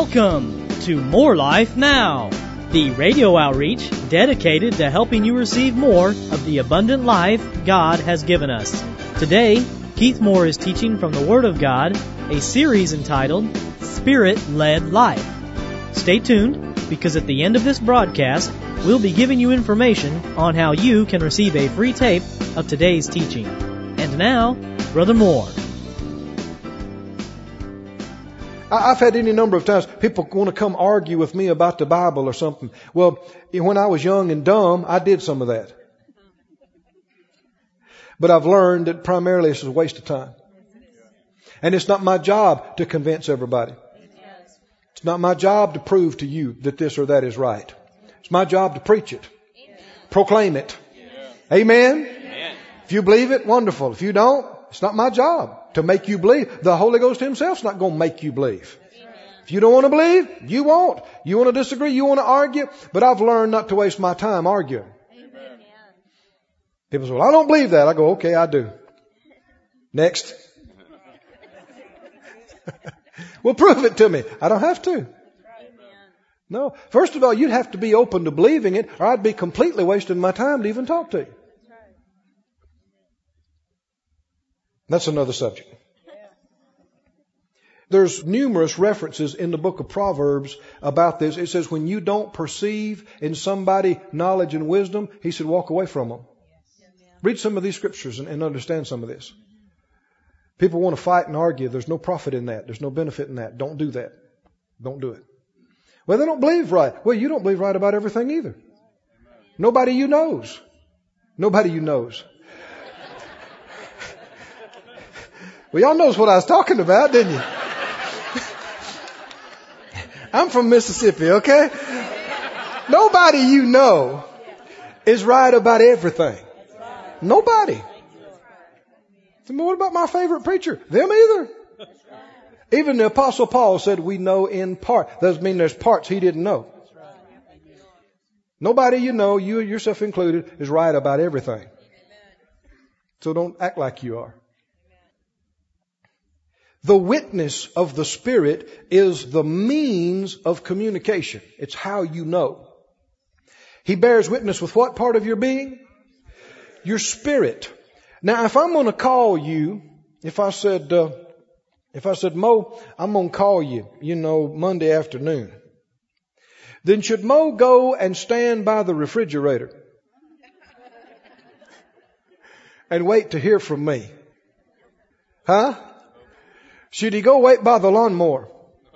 Welcome to More Life Now, the radio outreach dedicated to helping you receive more of the abundant life God has given us. Today, Keith Moore is teaching from the Word of God, a series entitled Spirit-Led Life. Stay tuned, because at the end of this broadcast, we'll be giving you information on how you can receive a free tape of today's teaching. And now, Brother Moore. I've had any number of times people want to come argue with me about the Bible or something. Well, when I was young and dumb, I did some of that. But I've learned that primarily it's a waste of time. And it's not my job to convince everybody. It's not my job to prove to you that this or that is right. It's my job to preach it. Proclaim it. Amen? If you believe it, wonderful. If you don't, it's not my job to make you believe. The Holy Ghost Himself's not going to make you believe. If you don't want to believe, you won't. You want to disagree, you want to argue. But I've learned not to waste my time arguing. People say, well, I don't believe that. I go, okay, I do. Next. Well, prove it to me. I don't have to. No. First of all, you'd have to be open to believing it, or I'd be completely wasting my time to even talk to you. That's another subject. There's numerous references in the book of Proverbs about this. It says when you don't perceive in somebody knowledge and wisdom, he said walk away from them. Read some of these scriptures and understand some of this. People want to fight and argue. There's no profit in that. There's no benefit in that. Don't do that. Don't do it. Well, they don't believe right. Well, you don't believe right about everything either. Nobody you knows. Nobody you knows. Well, y'all knows what I was talking about, didn't you? I'm from Mississippi, okay? Nobody you know is right about everything. Nobody. So what about my favorite preacher? Them either. Even the Apostle Paul said we know in part. Doesn't mean there's parts he didn't know. Nobody you know, you yourself included, is right about everything. So don't act like you are. The witness of the Spirit is the means of communication. It's how you know. He bears witness with what part of your being? Your spirit. Now, if I'm going to call you, if I said, Mo, I'm going to call you, Monday afternoon, then should Mo go and stand by the refrigerator and wait to hear from me? Huh? Should he go wait by the lawnmower?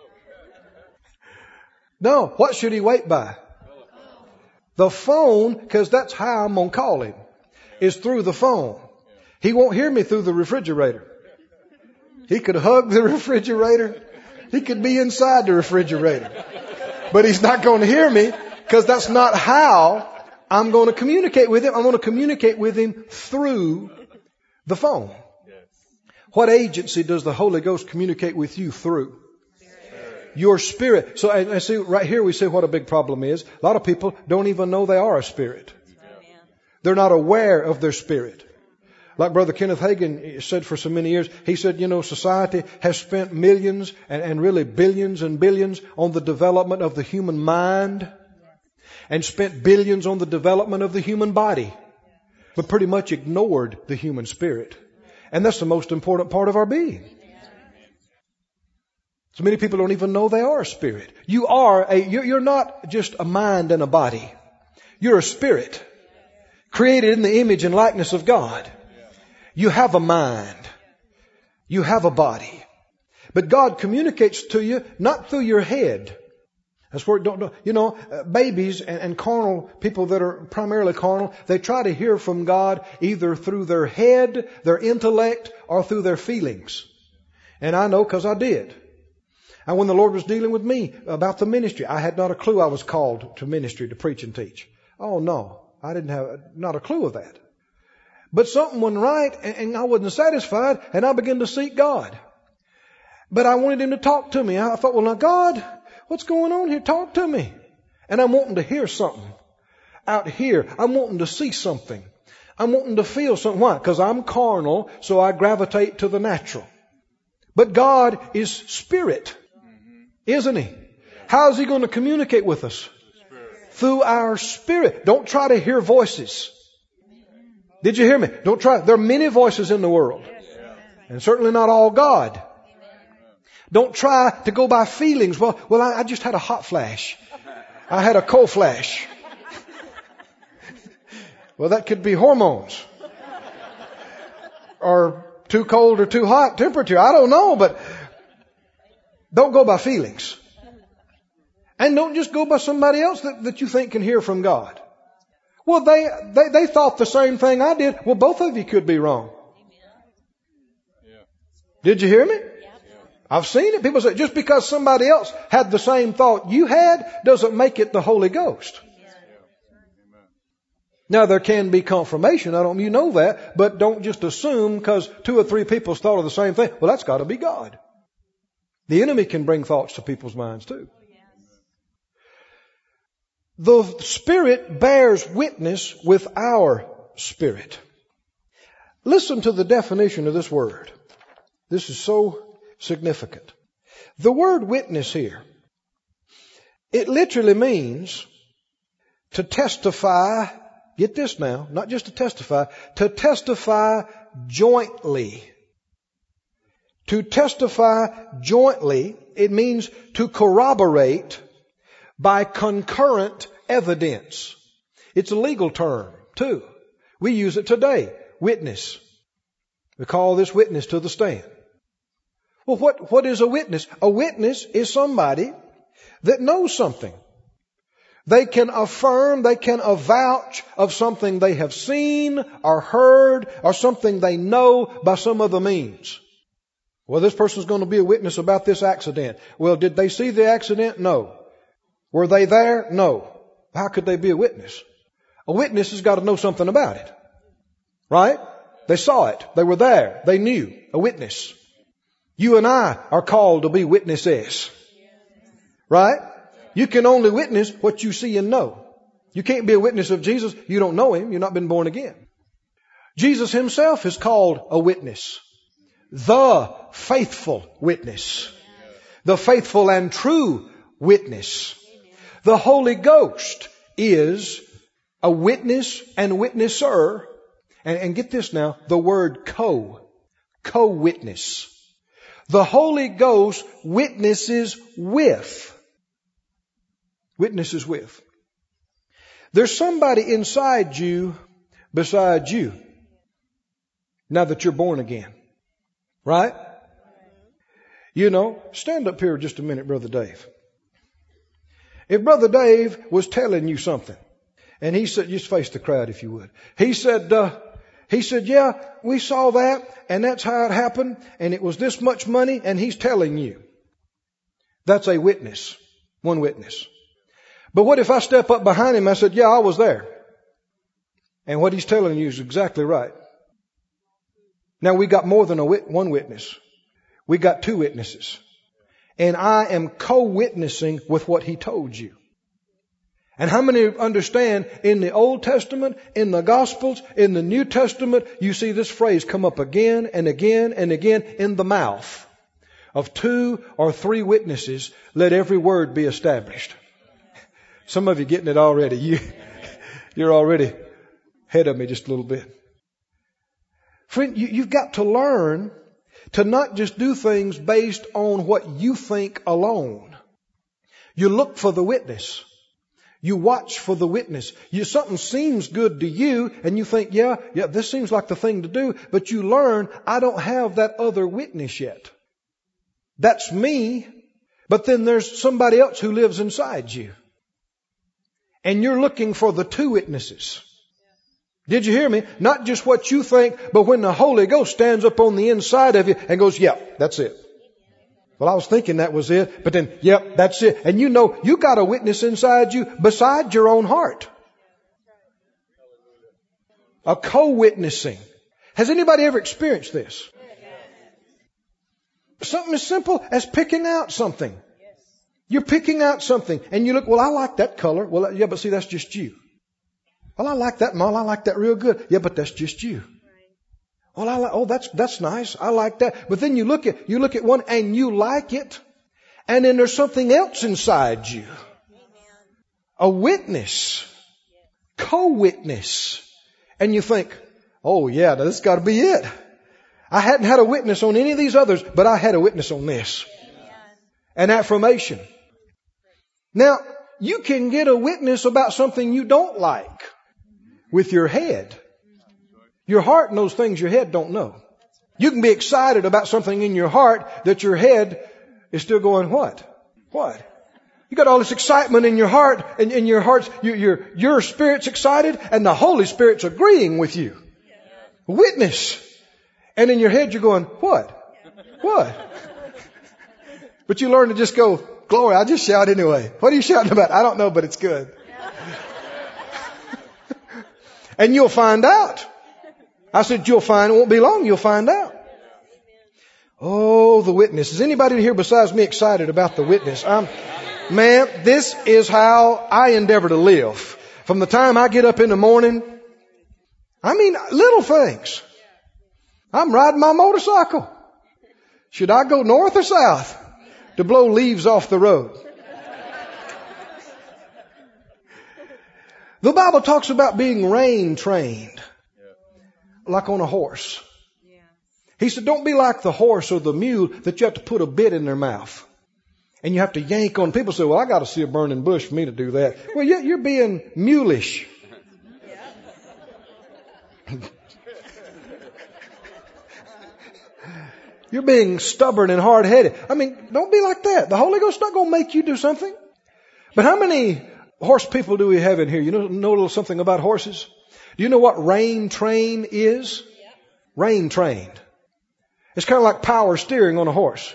No. What should he wait by? The phone, because that's how I'm going to call him, is through the phone. He won't hear me through the refrigerator. He could hug the refrigerator. He could be inside the refrigerator. But he's not going to hear me, because that's not how I'm going to communicate with him. I'm going to communicate with him through the phone. What agency does the Holy Ghost communicate with you through? Your spirit. So I see right here we see what a big problem is. A lot of people don't even know they are a spirit. They're not aware of their spirit. Like Brother Kenneth Hagin said for so many years, he said, society has spent millions and really billions and billions on the development of the human mind and spent billions on the development of the human body, but pretty much ignored the human spirit. And that's the most important part of our being. So many people don't even know they are a spirit. You're not just a mind and a body. You're a spirit created in the image and likeness of God. You have a mind. You have a body. But God communicates to you not through your head. That's where babies and carnal people that are primarily carnal, they try to hear from God either through their head, their intellect, or through their feelings. And I know because I did. And when the Lord was dealing with me about the ministry, I had not a clue I was called to ministry, to preach and teach. Oh no, I didn't have not a clue of that. But something wasn't right and I wasn't satisfied, and I began to seek God. But I wanted Him to talk to me. I thought, well now God, what's going on here? Talk to me. And I'm wanting to hear something out here. I'm wanting to see something. I'm wanting to feel something. Why? Because I'm carnal, so I gravitate to the natural. But God is spirit, isn't He? How is He going to communicate with us? Through our spirit. Don't try to hear voices. Did you hear me? Don't try. There are many voices in the world. And certainly not all God. Don't try to go by feelings. Well, I just had a hot flash. I had a cold flash. Well, that could be hormones. Or too cold or too hot temperature. I don't know, but don't go by feelings. And don't just go by somebody else that you think can hear from God. Well, they thought the same thing I did. Well, both of you could be wrong. Did you hear me? I've seen it. People say just because somebody else had the same thought you had doesn't make it the Holy Ghost. Now, there can be confirmation. You know that. But don't just assume because 2 or 3 people thought of the same thing. Well, that's got to be God. The enemy can bring thoughts to people's minds too. The Spirit bears witness with our spirit. Listen to the definition of this word. This is so significant. The word witness here, it literally means to testify. Get this now, not just to testify jointly. To testify jointly, it means to corroborate by concurrent evidence. It's a legal term, too. We use it today. Witness. We call this witness to the stand. Well, what is a witness? A witness is somebody that knows something. They can affirm, they can avouch of something they have seen or heard or something they know by some other means. Well, this person's going to be a witness about this accident. Well, did they see the accident? No. Were they there? No. How could they be a witness? A witness has got to know something about it. Right? They saw it. They were there. They knew. A witness. You and I are called to be witnesses. Right? You can only witness what you see and know. You can't be a witness of Jesus. You don't know Him. You've not been born again. Jesus Himself is called a witness. The faithful witness. The faithful and true witness. The Holy Ghost is a witness and witnesser. And get this now, the word co-witness. The Holy Ghost witnesses with. Witnesses with. There's somebody inside you beside you now that you're born again. Right? You know, stand up here just a minute, Brother Dave. If Brother Dave was telling you something, and he said, just face the crowd if you would. He said, yeah, we saw that, and that's how it happened, and it was this much money, and he's telling you. That's a witness. One witness. But what if I step up behind him and I said, yeah, I was there. And what he's telling you is exactly right. Now we got more than one witness. We got 2 witnesses. And I am co-witnessing with what he told you. And how many understand in the Old Testament, in the Gospels, in the New Testament, you see this phrase come up again and again and again in the mouth of 2 or 3 witnesses, let every word be established. Some of you getting it already. You're already ahead of me just a little bit. Friend, you've got to learn to not just do things based on what you think alone. You look for the witness. You watch for the witness. Something seems good to you and you think, yeah, this seems like the thing to do. But you learn, I don't have that other witness yet. That's me. But then there's somebody else who lives inside you. And you're looking for the 2 witnesses. Did you hear me? Not just what you think, but when the Holy Ghost stands up on the inside of you and goes, yep, that's it. Well, I was thinking that was it, but then, yep, that's it. And you know, you got a witness inside you beside your own heart. A co-witnessing. Has anybody ever experienced this? Something as simple as picking out something. You're picking out something and you look, well, I like that color. Well, yeah, but see, that's just you. Well, I like that model. I like that real good. Yeah, but that's just you. Well, that's nice. I like that. But then you look at one and you like it. And then there's something else inside you. A witness. Co-witness. And you think, oh yeah, this has got to be it. I hadn't had a witness on any of these others, but I had a witness on this. An affirmation. Now, you can get a witness about something you don't like with your head. Your heart knows things your head don't know. You can be excited about something in your heart that your head is still going, what? What? You got all this excitement in your heart, and in your heart's, your spirit's excited, and the Holy Spirit's agreeing with you. Witness. And in your head you're going, what? What? But you learn to just go, glory, I just shout anyway. What are you shouting about? I don't know, but it's good. And you'll find out. I said, you'll find, it won't be long, you'll find out. Oh, the witness. Is anybody here besides me excited about the witness? Man, this is how I endeavor to live. From the time I get up in the morning, little things. I'm riding my motorcycle. Should I go north or south to blow leaves off the road? The Bible talks about being rein trained, like on a horse. He said, don't be like the horse or the mule that you have to put a bit in their mouth. And you have to yank on. People say, well, I got to see a burning bush for me to do that. Well, you're being mulish. You're being stubborn and hard-headed. Don't be like that. The Holy Ghost's not going to make you do something. But how many horse people do we have in here? You know a little something about horses? Do you know what rein train is? Rein trained. It's kind of like power steering on a horse.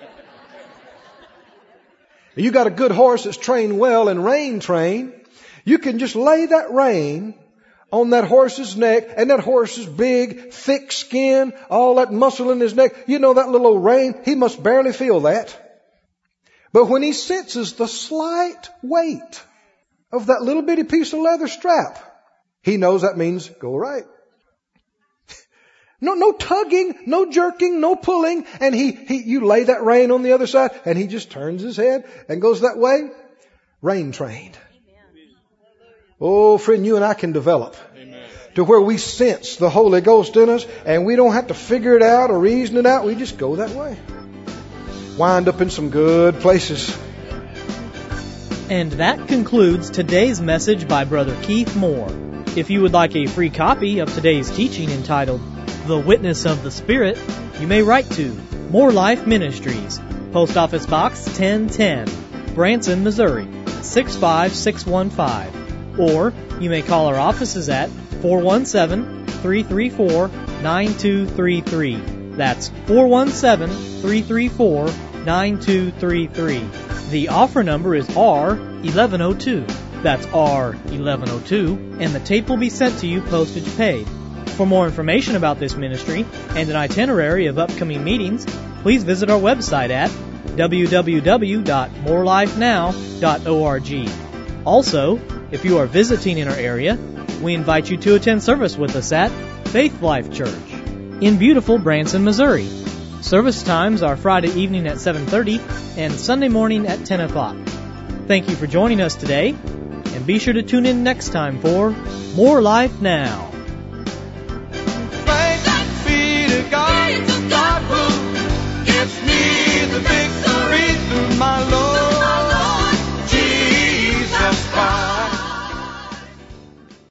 You got a good horse that's trained well and rein trained. You can just lay that rein on that horse's neck, and that horse's big, thick skin, all that muscle in his neck. You know that little old rein, he must barely feel that. But when he senses the slight weight of that little bitty piece of leather strap, he knows that means go right. No tugging, no jerking, no pulling, and you lay that rein on the other side, and he just turns his head and goes that way. Rein trained. Oh, friend, you and I can develop to where we sense the Holy Ghost in us, and we don't have to figure it out or reason it out. We just go that way. Wind up in some good places. And that concludes today's message by Brother Keith Moore. If you would like a free copy of today's teaching entitled The Witness of the Spirit, you may write to More Life Ministries, Post Office Box 1010, Branson, Missouri, 65615. Or you may call our offices at 417-334-9233. That's 417-334-9233. The offer number is R1102. That's R1102, and the tape will be sent to you postage paid. For more information about this ministry and an itinerary of upcoming meetings, please visit our website at www.morelifenow.org. Also, if you are visiting in our area, we invite you to attend service with us at Faith Life Church in beautiful Branson, Missouri. Service times are Friday evening at 7:30 and Sunday morning at 10 o'clock. Thank you for joining us today, and be sure to tune in next time for More Life Now.